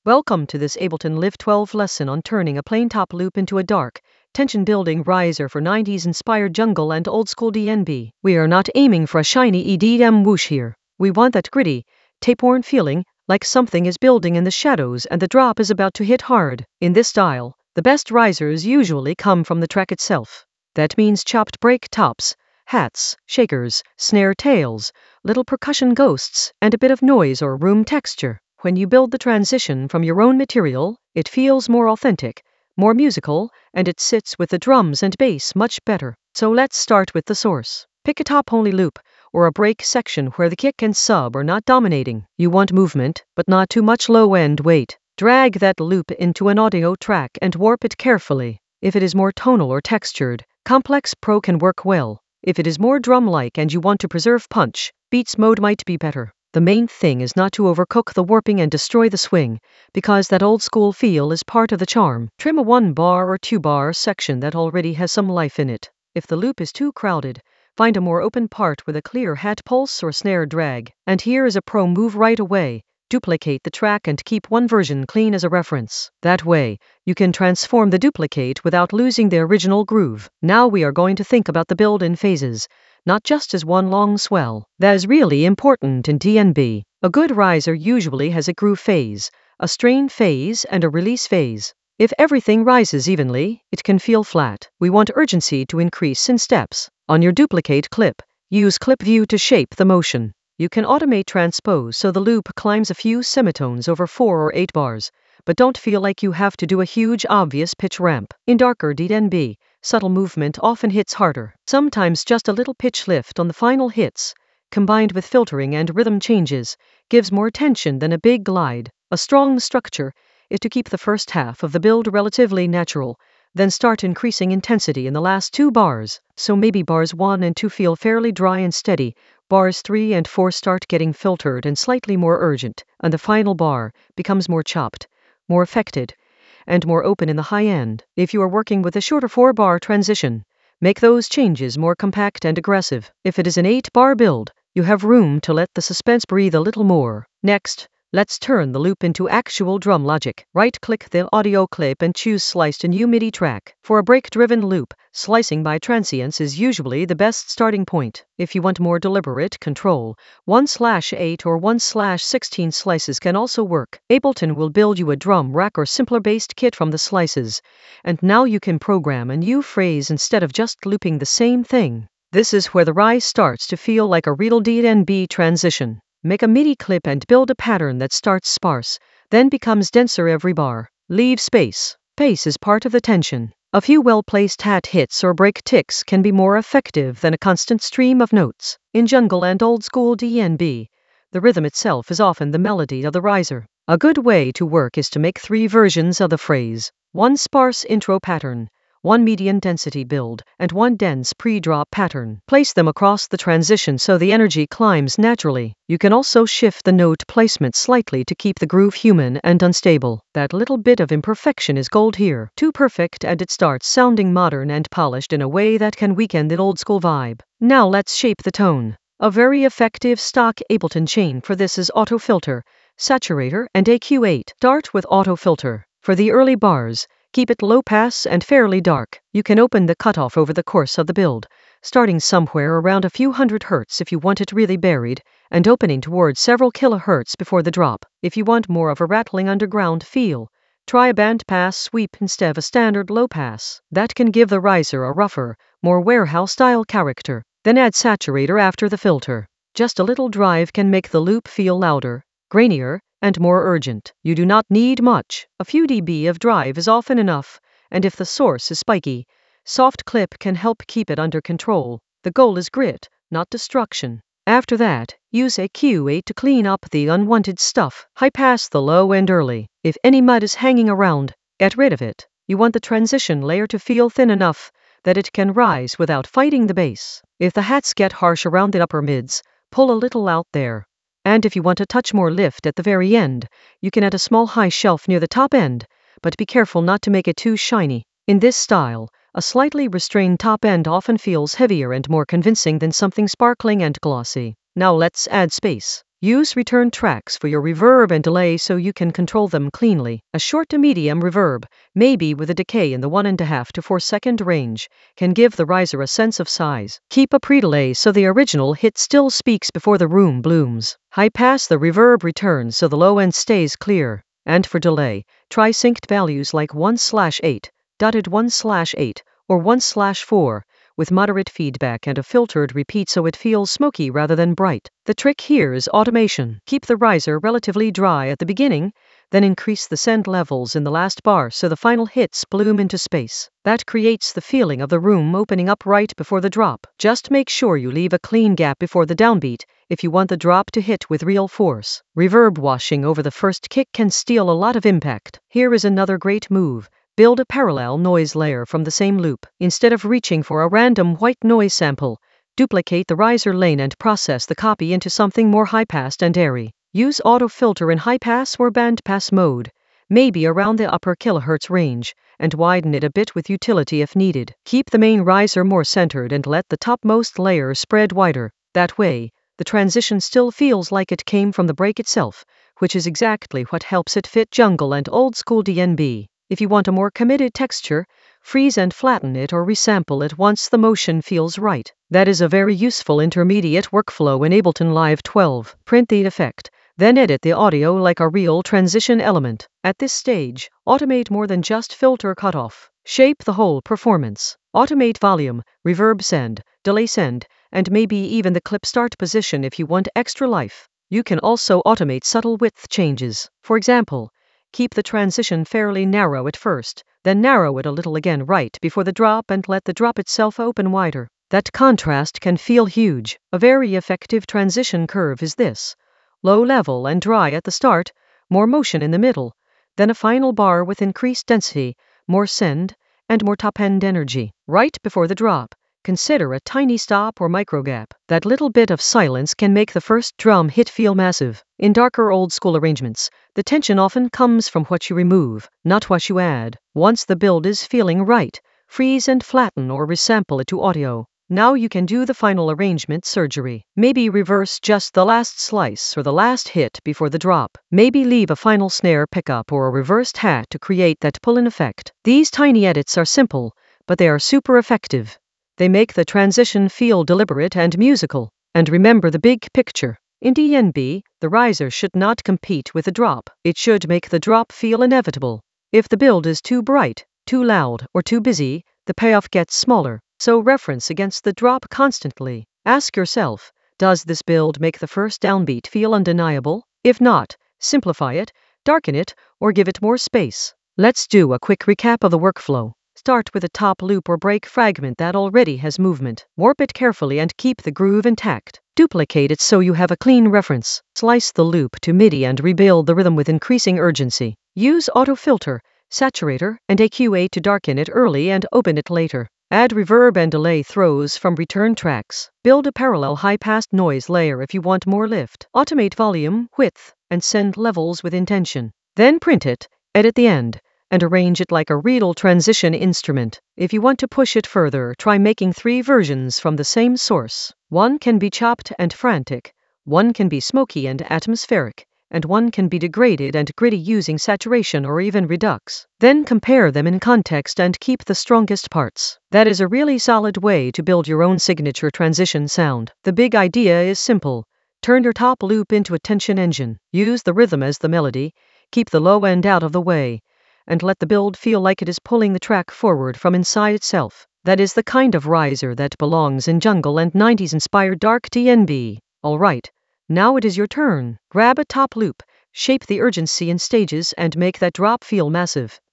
Welcome to this Ableton Live 12 lesson on turning a plain top loop into a dark, tension-building riser for 90s-inspired jungle and old-school DnB. We are not aiming for a shiny EDM whoosh here. We want that gritty, tape-worn feeling, like something is building in the shadows and the drop is about to hit hard. In this style, the best risers usually come from the track itself. That means chopped break tops, hats, shakers, snare tails, little percussion ghosts, and a bit of noise or room texture. When you build the transition from your own material, it feels more authentic, more musical, and it sits with the drums and bass much better. So let's start with the source. Pick a top-only loop, or a break section where the kick and sub are not dominating. You want movement, but not too much low-end weight. Drag that loop into an audio track and warp it carefully. If it is more tonal or textured, Complex Pro can work well. If it is more drum-like and you want to preserve punch, Beats Mode might be better. The main thing is not to overcook the warping and destroy the swing, because that old-school feel is part of the charm. Trim a 1-bar or 2-bar section that already has some life in it. If the loop is too crowded, find a more open part with a clear hat pulse or snare drag. And here is a pro move right away. Duplicate the track and keep one version clean as a reference. That way, you can transform the duplicate without losing the original groove. Now we are going to think about the build in phases, not just as one long swell. That is really important in DnB. A good riser usually has a groove phase, a strain phase, and a release phase. If everything rises evenly, it can feel flat. We want urgency to increase in steps. On your duplicate clip, use Clip View to shape the motion. You can automate transpose so the loop climbs a few semitones over 4 or 8 bars, but don't feel like you have to do a huge obvious pitch ramp. In darker DnB, subtle movement often hits harder. Sometimes just a little pitch lift on the final hits, combined with filtering and rhythm changes, gives more tension than a big glide. A strong structure is to keep the first half of the build relatively natural, then start increasing intensity in the last 2 bars. So maybe bars 1 and 2 feel fairly dry and steady, bars 3 and 4 start getting filtered and slightly more urgent, and the final bar becomes more chopped, more affected, and more open in the high end. If you are working with a shorter 4-bar transition, make those changes more compact and aggressive. If it is an 8-bar build, you have room to let the suspense breathe a little more. Next, let's turn the loop into actual drum logic. Right-click the audio clip and choose Slice to New MIDI track. For a break-driven loop, slicing by transients is usually the best starting point. If you want more deliberate control, 1/8 or 1/16 slices can also work. Ableton will build you a drum rack or simpler-based kit from the slices, and now you can program a new phrase instead of just looping the same thing. This is where the rise starts to feel like a real DnB transition. Make a MIDI clip and build a pattern that starts sparse, then becomes denser every bar. Leave space. Pace is part of the tension. A few well-placed hat hits or break ticks can be more effective than a constant stream of notes. In jungle and old-school DnB, the rhythm itself is often the melody of the riser. A good way to work is to make 3 versions of the phrase: 1 sparse intro pattern, 1 median density build, and 1 dense pre-drop pattern. Place them across the transition so the energy climbs naturally. You can also shift the note placement slightly to keep the groove human and unstable. That little bit of imperfection is gold here. Too perfect and it starts sounding modern and polished in a way that can weaken the old-school vibe. Now let's shape the tone. A very effective stock Ableton chain for this is Auto Filter, Saturator, and AQ8. Start with Auto Filter. For the early bars, keep it low pass and fairly dark. You can open the cutoff over the course of the build, starting somewhere around a few hundred hertz if you want it really buried, and opening towards several kilohertz before the drop. If you want more of a rattling underground feel, try a band pass sweep instead of a standard low pass. That can give the riser a rougher, more warehouse-style character. Then add saturator after the filter. Just a little drive can make the loop feel louder, grainier, and more urgent. You do not need much. A few dB of drive is often enough, and if the source is spiky, soft clip can help keep it under control. The goal is grit, not destruction. After that, use AQ8 to clean up the unwanted stuff. High pass the low end early. If any mud is hanging around, get rid of it. You want the transition layer to feel thin enough that it can rise without fighting the bass. If the hats get harsh around the upper mids, pull a little out there. And if you want a touch more lift at the very end, you can add a small high shelf near the top end, but be careful not to make it too shiny. In this style, a slightly restrained top end often feels heavier and more convincing than something sparkling and glossy. Now let's add space. Use return tracks for your reverb and delay so you can control them cleanly. A short to medium reverb, maybe with a decay in the 1.5 to 4 second range, can give the riser a sense of size. Keep a pre-delay so the original hit still speaks before the room blooms. High pass the reverb return so the low end stays clear. And for delay, try synced values like 1/8, dotted 1/8, or 1/4, with moderate feedback and a filtered repeat so it feels smoky rather than bright. The trick here is automation. Keep the riser relatively dry at the beginning, then increase the send levels in the last bar so the final hits bloom into space. That creates the feeling of the room opening up right before the drop. Just make sure you leave a clean gap before the downbeat if you want the drop to hit with real force. Reverb washing over the first kick can steal a lot of impact. Here is another great move. Build a parallel noise layer from the same loop. Instead of reaching for a random white noise sample, duplicate the riser lane and process the copy into something more high-passed and airy. Use auto filter in high-pass or band-pass mode, maybe around the upper kilohertz range, and widen it a bit with utility if needed. Keep the main riser more centered and let the topmost layer spread wider. That way, the transition still feels like it came from the break itself, which is exactly what helps it fit jungle and old-school DnB. If you want a more committed texture, freeze and flatten it or resample it once the motion feels right. That is a very useful intermediate workflow in Ableton Live 12. Print the effect, then edit the audio like a real transition element. At this stage, automate more than just filter cutoff. Shape the whole performance. Automate volume, reverb send, delay send, and maybe even the clip start position if you want extra life. You can also automate subtle width changes. For example, keep the transition fairly narrow at first, then narrow it a little again right before the drop and let the drop itself open wider. That contrast can feel huge. A very effective transition curve is this: low level and dry at the start, more motion in the middle, then a final bar with increased density, more send, and more top-end energy. Right before the drop, consider a tiny stop or micro gap. That little bit of silence can make the first drum hit feel massive. In darker old-school arrangements, the tension often comes from what you remove, not what you add. Once the build is feeling right, freeze and flatten or resample it to audio. Now you can do the final arrangement surgery. Maybe reverse just the last slice or the last hit before the drop. Maybe leave a final snare pickup or a reversed hat to create that pull-in effect. These tiny edits are simple, but they are super effective. They make the transition feel deliberate and musical. And remember the big picture. In DnB, the riser should not compete with the drop. It should make the drop feel inevitable. If the build is too bright, too loud, or too busy, the payoff gets smaller. So reference against the drop constantly. Ask yourself, does this build make the first downbeat feel undeniable? If not, simplify it, darken it, or give it more space. Let's do a quick recap of the workflow. Start with a top loop or break fragment that already has movement. Warp it carefully and keep the groove intact. Duplicate it so you have a clean reference. Slice the loop to MIDI and rebuild the rhythm with increasing urgency. Use auto filter, saturator, and AQA to darken it early and open it later. Add reverb and delay throws from return tracks. Build a parallel high-pass noise layer if you want more lift. Automate volume, width, and send levels with intention. Then print it, edit the end, and arrange it like a real transition instrument. If you want to push it further, try making 3 versions from the same source. One can be chopped and frantic, one can be smoky and atmospheric, and one can be degraded and gritty using saturation or even redux. Then compare them in context and keep the strongest parts. That is a really solid way to build your own signature transition sound. The big idea is simple. Turn your top loop into a tension engine. Use the rhythm as the melody, keep the low end out of the way, and let the build feel like it is pulling the track forward from inside itself. That is the kind of riser that belongs in jungle and 90s-inspired dark DnB. All right, now it is your turn. Grab a top loop, shape the urgency in stages, and make that drop feel massive.